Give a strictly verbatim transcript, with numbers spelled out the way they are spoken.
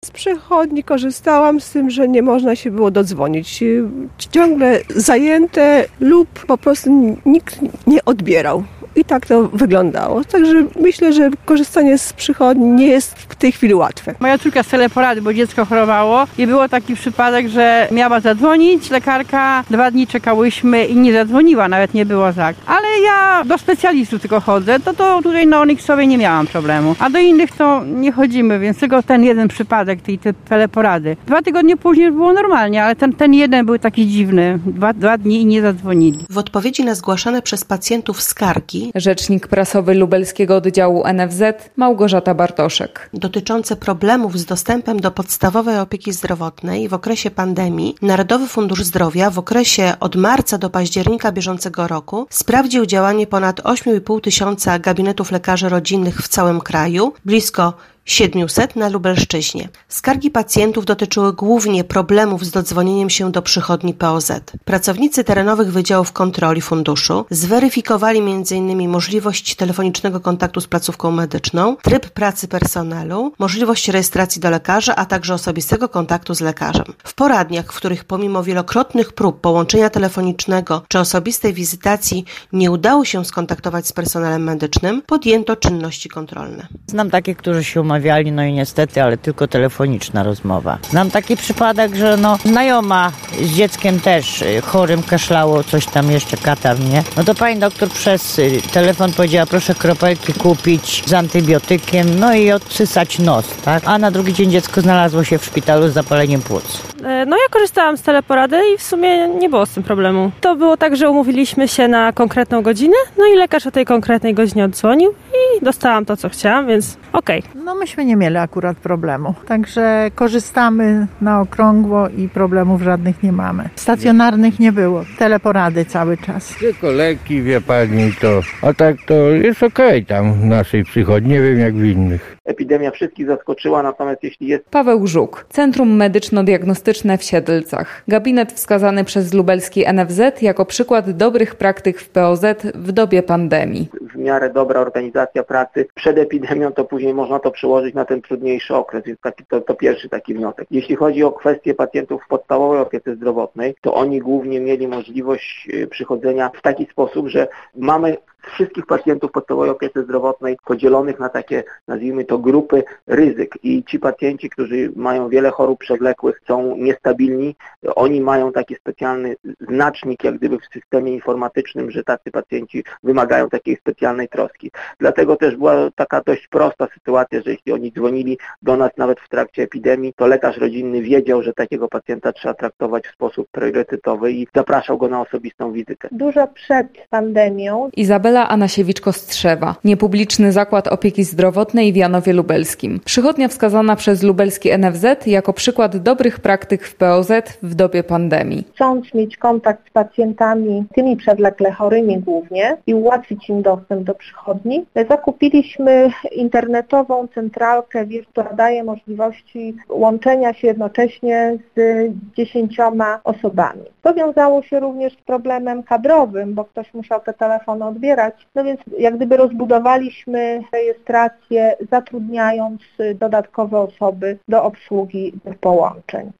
Z przychodni korzystałam, z tym, że nie można się było dodzwonić. Ciągle zajęte lub po prostu nikt nie odbierał. I tak to wyglądało. Także myślę, że korzystanie z przychodni nie jest w tej chwili łatwe. Moja córka z teleporady, bo dziecko chorowało i było taki przypadek, że miała zadzwonić lekarka, dwa dni czekałyśmy i nie zadzwoniła, nawet nie było tak. Ale ja do specjalistów tylko chodzę, to, to tutaj na Onyxowej nie miałam problemu. A do innych to nie chodzimy, więc tylko ten jeden przypadek tej teleporady. Dwa tygodnie później było normalnie, ale ten, ten jeden był taki dziwny. Dwa, dwa dni i nie zadzwonili. W odpowiedzi na zgłaszane przez pacjentów skargi rzecznik prasowy lubelskiego oddziału N F Z Małgorzata Bartoszek. Dotyczące problemów z dostępem do podstawowej opieki zdrowotnej w okresie pandemii, Narodowy Fundusz Zdrowia w okresie od marca do października bieżącego roku sprawdził działanie ponad osiem i pół tysiąca gabinetów lekarzy rodzinnych w całym kraju, blisko siedemset na Lubelszczyźnie. Skargi pacjentów dotyczyły głównie problemów z dodzwonieniem się do przychodni P O Z. Pracownicy terenowych wydziałów kontroli funduszu zweryfikowali między innymi możliwość telefonicznego kontaktu z placówką medyczną, tryb pracy personelu, możliwość rejestracji do lekarza, a także osobistego kontaktu z lekarzem. W poradniach, w których pomimo wielokrotnych prób połączenia telefonicznego czy osobistej wizytacji nie udało się skontaktować z personelem medycznym, podjęto czynności kontrolne. Znam takie, którzy się umawiali, no i niestety, ale tylko telefoniczna rozmowa. Znam taki przypadek, że no znajoma z dzieckiem też chorym kaszlało, coś tam jeszcze, katar, nie? No to pani doktor przez telefon powiedziała, proszę kropelki kupić z antybiotykiem, no i odsysać nos, tak? A na drugi dzień dziecko znalazło się w szpitalu z zapaleniem płuc. No ja korzystałam z teleporady i w sumie nie było z tym problemu. To było tak, że umówiliśmy się na konkretną godzinę, no i lekarz o tej konkretnej godzinie odzwonił i dostałam to, co chciałam, więc okej. Okay. No myśmy nie mieli akurat problemu, także korzystamy na okrągło i problemów żadnych nie mamy. Stacjonarnych nie było, teleporady cały czas. Tylko leki, wie pani, to, a tak to jest okej okay tam w naszej przychodni, nie wiem jak w innych. Epidemia wszystkich zaskoczyła, natomiast jeśli jest... Paweł Żuk, Centrum Medyczno-Diagnostyczne w Siedlcach. Gabinet wskazany przez lubelski N F Z jako przykład dobrych praktyk w P O Z w dobie pandemii. W miarę dobra organizacja pracy przed epidemią, to później można to przełożyć na ten trudniejszy okres, więc taki, to, to pierwszy taki wniosek. Jeśli chodzi o kwestię pacjentów w podstawowej opiece zdrowotnej, to oni głównie mieli możliwość przychodzenia w taki sposób, że mamy wszystkich pacjentów w podstawowej opiece zdrowotnej podzielonych na takie, nazwijmy to, grupy ryzyk i ci pacjenci, którzy mają wiele chorób przewlekłych, są niestabilni, oni mają taki specjalny znacznik jak gdyby w systemie informatycznym, że tacy pacjenci wymagają takiej specjalnej troski. Dlatego też była taka dość prosta sytuacja, że jeśli oni dzwonili do nas nawet w trakcie epidemii, to lekarz rodzinny wiedział, że takiego pacjenta trzeba traktować w sposób priorytetowy i zapraszał go na osobistą wizytę. Dużo przed pandemią Izabela Anasiewicz-Kostrzewa, niepubliczny zakład opieki zdrowotnej w Janowie Lubelskim. Przychodnia wskazana przez lubelski N F Z jako przykład dobrych praktyk w P O Z w dobie pandemii. Chcąc mieć kontakt z pacjentami, tymi przewlekle chorymi głównie i ułatwić im dostęp do przychodni, zakupiliśmy internetową centralkę, która daje możliwości łączenia się jednocześnie z dziesięcioma osobami. To wiązało się również z problemem kadrowym, bo ktoś musiał te telefony odbierać. No więc jak gdyby rozbudowaliśmy rejestrację, zatrudniając dodatkowe osoby do obsługi tych połączeń.